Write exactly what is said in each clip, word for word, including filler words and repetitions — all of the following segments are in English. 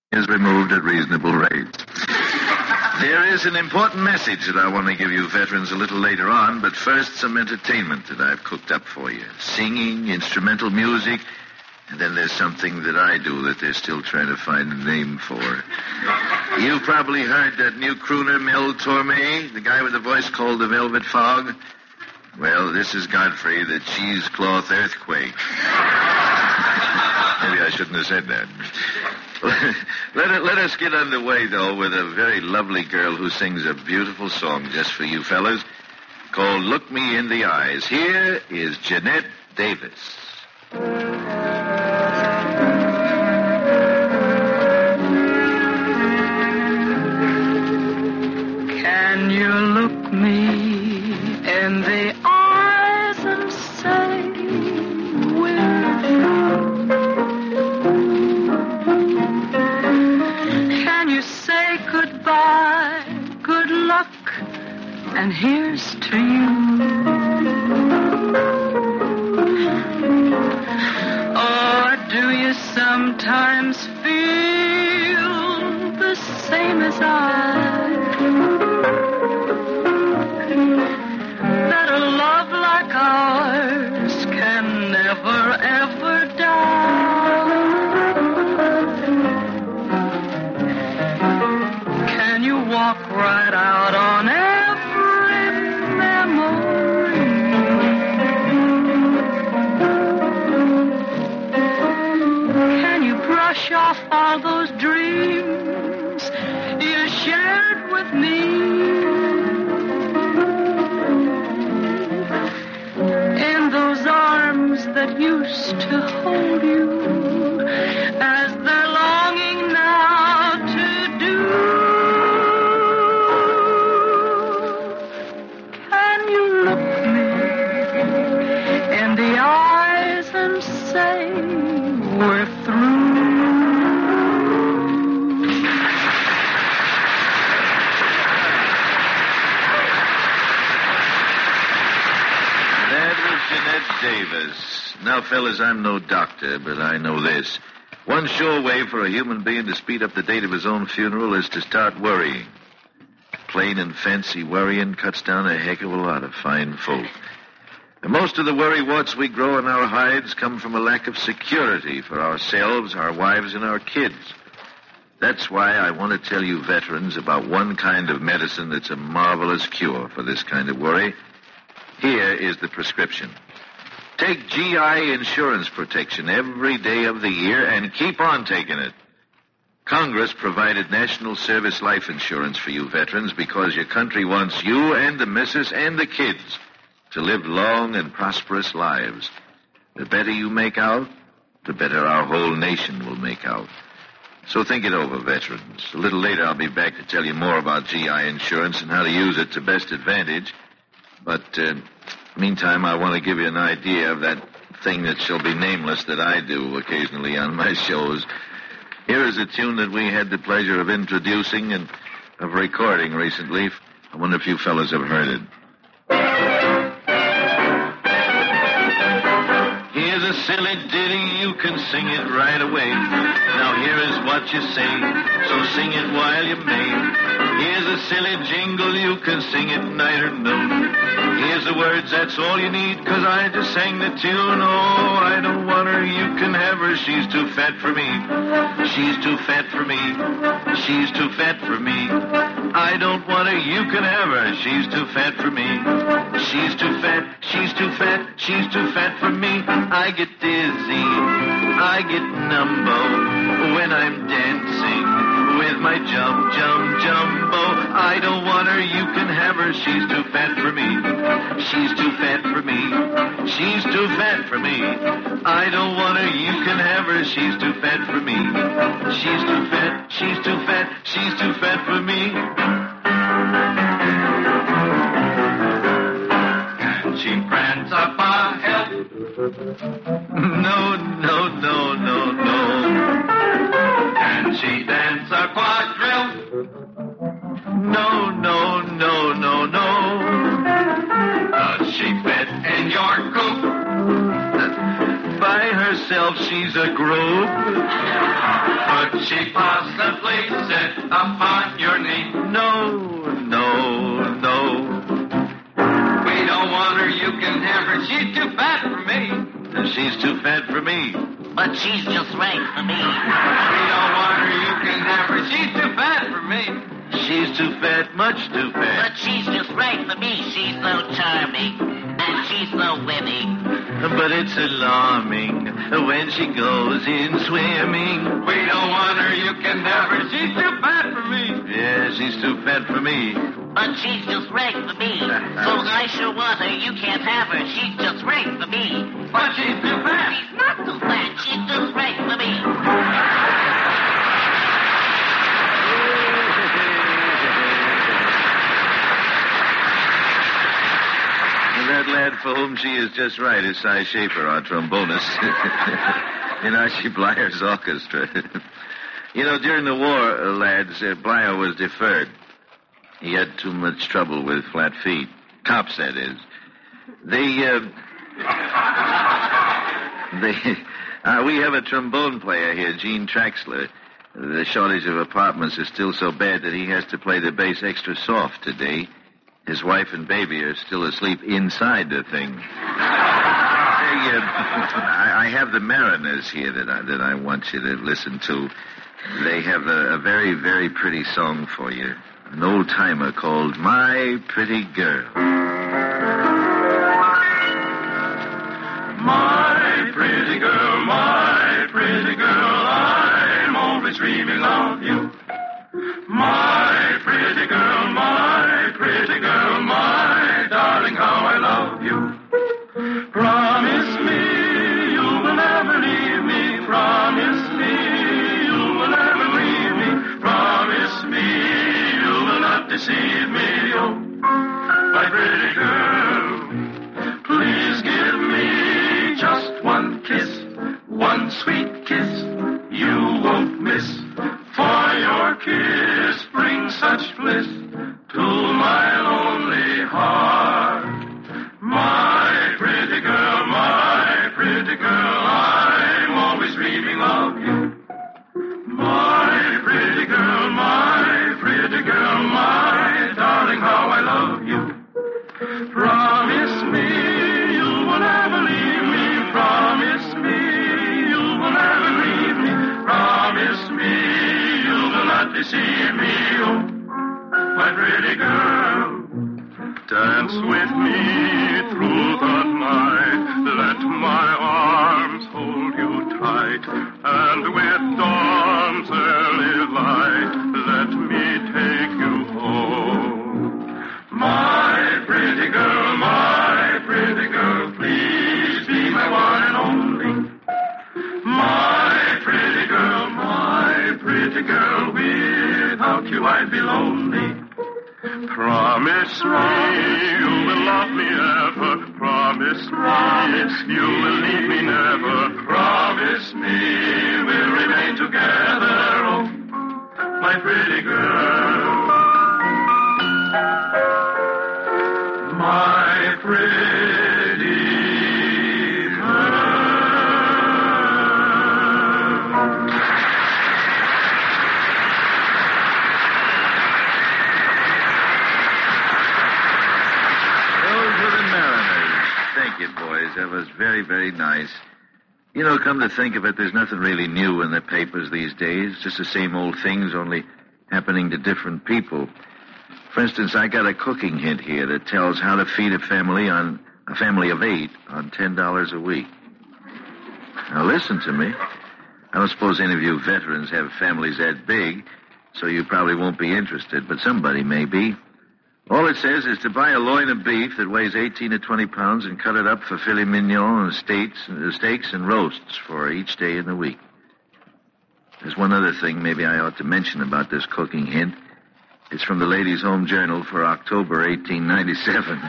is removed at reasonable rates. There is an important message that I want to give you veterans a little later on, but first some entertainment that I've cooked up for you. Singing, instrumental music, and then there's something that I do that they're still trying to find a name for. You've probably heard that new crooner, Mel Torme, the guy with the voice called the Velvet Fog. Well, this is Godfrey, the cheesecloth earthquake. Maybe I shouldn't have said that. let, let us get underway, though, with a very lovely girl who sings a beautiful song just for you fellas called Look Me in the Eyes. Here is Jeanette Davis. Can you look me in the eyes and say we're through? Can you say goodbye, good luck, and here's to you? Or do you sometimes feel the same as I? That a love like ours can never, ever die. Can you walk right out on every memory? Can you brush off all those dreams you shared with me? That used to hold you as they're longing now to do. Can you look me in the eyes and say we're through? That was Jeanette Davis. Now, fellas, I'm no doctor, but I know this. One sure way for a human being to speed up the date of his own funeral is to start worrying. Plain and fancy worrying cuts down a heck of a lot of fine folk. And most of the worry warts we grow in our hides come from a lack of security for ourselves, our wives, and our kids. That's why I want to tell you veterans about one kind of medicine that's a marvelous cure for this kind of worry. Here is the prescription. Take G I insurance protection every day of the year and keep on taking it. Congress provided National Service Life Insurance for you veterans because your country wants you and the missus and the kids to live long and prosperous lives. The better you make out, the better our whole nation will make out. So think it over, veterans. A little later I'll be back to tell you more about G I insurance and how to use it to best advantage. But, uh... meantime, I want to give you an idea of that thing that shall be nameless that I do occasionally on my shows. Here is a tune that we had the pleasure of introducing and of recording recently. I wonder if you fellas have heard it. Here's a silly ditty, you can sing it right away. Now here is what you say, so sing it while you may. Here's a silly jingle, you can sing it night or noon. Here's the words, that's all you need, 'cause I just sang the tune. Oh, I don't want her, you can have her, she's too fat for me. She's too fat for me. She's too fat for me. I don't want her, you can have her, she's too fat for me. She's too fat, she's too fat, she's too fat for me. I get dizzy, I get numbo when I'm dancing with my jump, jump, jumbo. I don't want her, you can have her, she's too fat for me. She's too fat for me. She's too fat for me. I don't want her, you can have her, she's too fat for me. She's too fat, she's too fat, she's too fat for me. Can she prance up a hill? No, no, no, no, no. Can she dance a quadrille? No, no, no, no, no. Does she fit in your coop? By herself, she's a group. But Could she possibly sit upon your knee? No, no, no. We don't want her, you can have her. She's too fat for me. She's too fat for me. But she's just right for me. We don't want her, you can have her. She's too fat for me. She's too fat, much too fat. But she's just right for me. She's so charming. And she's so winning. But it's alarming when she goes in swimming. We don't want her, you can have her. She's too fat for me. Yeah, she's too fat for me. But she's just right for me. So I sure want her. You can't have her. She's just right for me. But she's too fat. She's not too fat. She's just right for me. That lad for whom she is just right is Cy Schaefer, our trombonist, in Archie Blyer's orchestra. You know, during the war, uh, lads, uh, Blyer was deferred. He had too much trouble with flat feet. Cops, that is. They, uh... they... Uh, we have a trombone player here, Gene Traxler. The shortage of apartments is still so bad that he has to play the bass extra soft today. His wife and baby are still asleep inside the thing. Hey, uh, I, I have the Mariners here that I, that I want you to listen to. They have a, a very, very pretty song for you. An old-timer called My Pretty Girl. My pretty girl, my pretty girl, I'm always dreaming of you. My pretty girl, my pretty girl, my darling, how I love you. Promise me you will never leave me. Promise me you will never leave me. Promise me you will not deceive me. Oh, my pretty girl, please give me just one kiss, one sweet kiss you won't miss. For your kiss brings such bliss to my lonely heart. My pretty girl, my pretty girl, I'm always dreaming of you. My pretty girl, my pretty girl, my darling, how I love you. Promise me you will never leave me. Promise me you will never leave me. Promise me not deceive me, oh, my pretty girl. Dance with me through the night. Let my arms hold you tight. And with dawn's early light, let me take you home. My pretty girl, my pretty girl, please be my one and only. My pretty girl, my pretty girl, without you I'd be lonely. Promise me you will love me ever. Promise me you will leave me never. Promise me we'll remain together. Oh, my pretty girl. My pretty girl. Thank you, boys. That was very, very nice. You know, come to think of it, there's nothing really new in the papers these days. Just the same old things, only happening to different people. For instance, I got a cooking hint here that tells how to feed a family on a family of eight on ten dollars a week. Now, listen to me. I don't suppose any of you veterans have families that big, so you probably won't be interested, but somebody may be. All it says is to buy a loin of beef that weighs eighteen to twenty pounds and cut it up for filet mignon and steaks, uh, steaks and roasts for each day in the week. There's one other thing maybe I ought to mention about this cooking hint. It's from the Ladies' Home Journal for October eighteen ninety-seven.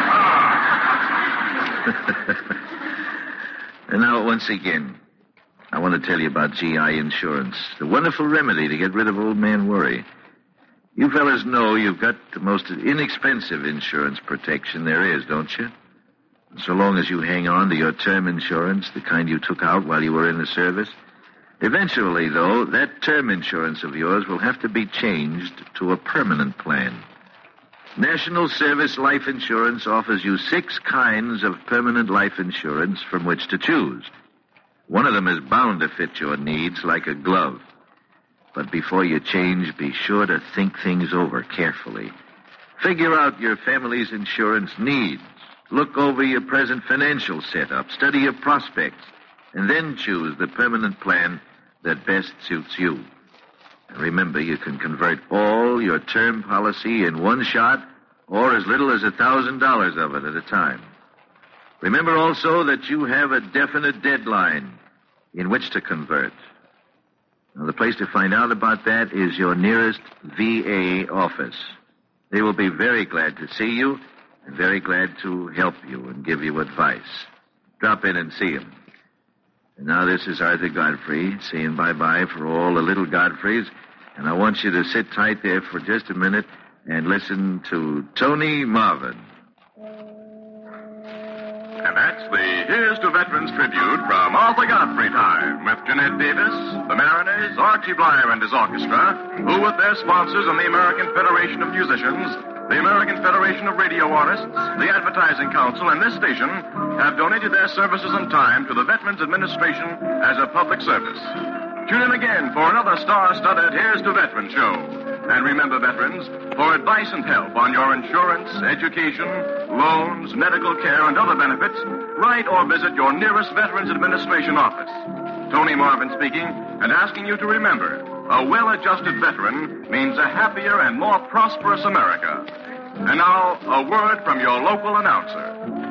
And now, once again, I want to tell you about G I Insurance, the wonderful remedy to get rid of old man worry. You fellas know you've got the most inexpensive insurance protection there is, don't you? So long as you hang on to your term insurance, the kind you took out while you were in the service, Eventually, though, that term insurance of yours will have to be changed to a permanent plan. National Service Life Insurance offers you six kinds of permanent life insurance from which to choose. One of them is bound to fit your needs like a glove. But before you change, be sure to think things over carefully. Figure out your family's insurance needs. Look over your present financial setup. Study your prospects. And then choose the permanent plan that best suits you. And remember, you can convert all your term policy in one shot or as little as a thousand dollars of it at a time. Remember also that you have a definite deadline in which to convert. Now, the place to find out about that is your nearest V A office. They will be very glad to see you and very glad to help you and give you advice. Drop in and see them. And now this is Arthur Godfrey saying bye-bye for all the little Godfreys. And I want you to sit tight there for just a minute and listen to Tony Marvin. And that's the Here's to Veterans tribute from Arthur Godfrey time with Jeanette Davis, the Mariners, Archie Blyer and his orchestra, who with their sponsors and the American Federation of Musicians, the American Federation of Radio Artists, the Advertising Council, and this station have donated their services and time to the Veterans Administration as a public service. Tune in again for another star-studded Here's to Veterans show. And remember, veterans, for advice and help on your insurance, education, loans, medical care, and other benefits, write or visit your nearest Veterans Administration office. Tony Marvin speaking, and asking you to remember, a well-adjusted veteran means a happier and more prosperous America. And now, a word from your local announcer.